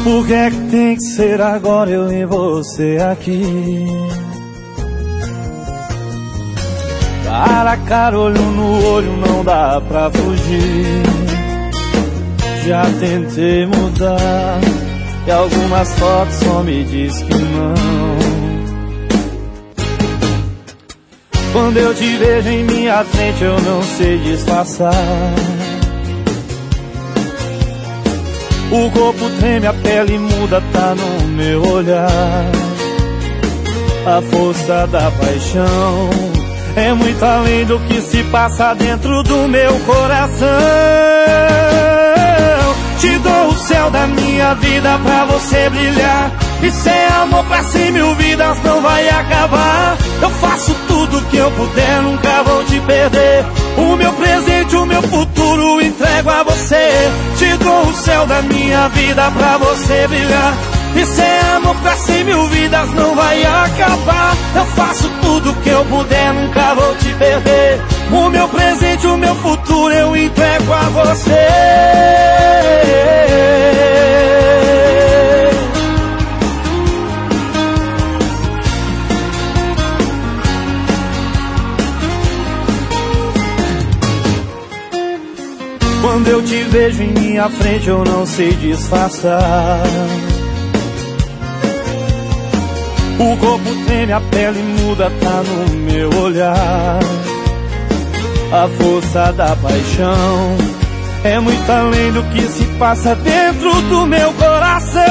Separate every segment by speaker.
Speaker 1: Por que é que tem que ser agora eu e você aqui? Cara a cara, olho no olho, não dá pra fugir. Já tentei mudar e algumas fotos só me diz que não. Quando eu te vejo em minha frente eu não sei disfarçar. O corpo treme, a pele muda, tá no meu olhar. A força da paixão é muito além do que se passa dentro do meu coração. Te dou o céu da minha vida pra você brilhar. E sem amor pra 100.000 vidas não vai acabar. Eu faço tudo que eu puder, nunca vou te perder. O meu presente, o meu futuro entrego a você. Te dou o céu da minha vida pra você brilhar. E sem amor pra 100.000 vidas não vai acabar. Eu faço tudo que eu puder, nunca vou te perder. O meu presente, o meu futuro eu entrego a você. Quando eu te vejo em minha frente eu não sei disfarçar. O corpo treme, a pele muda, tá no meu olhar. A força da paixão é muito além do que se passa dentro do meu coração.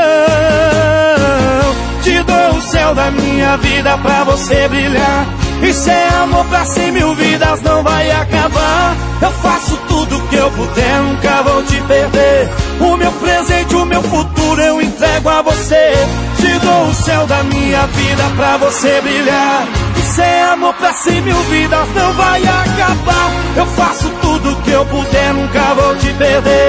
Speaker 1: Te dou o céu da minha vida pra você brilhar. E sem amor pra 100.000 vidas não vai acabar. Eu faço tudo que eu puder, nunca vou te perder. O meu presente, o meu futuro eu entrego a você. Te dou o céu da minha vida pra você brilhar. E sem amor pra 100.000 vidas não vai acabar. Eu faço tudo que eu puder, nunca vou te perder.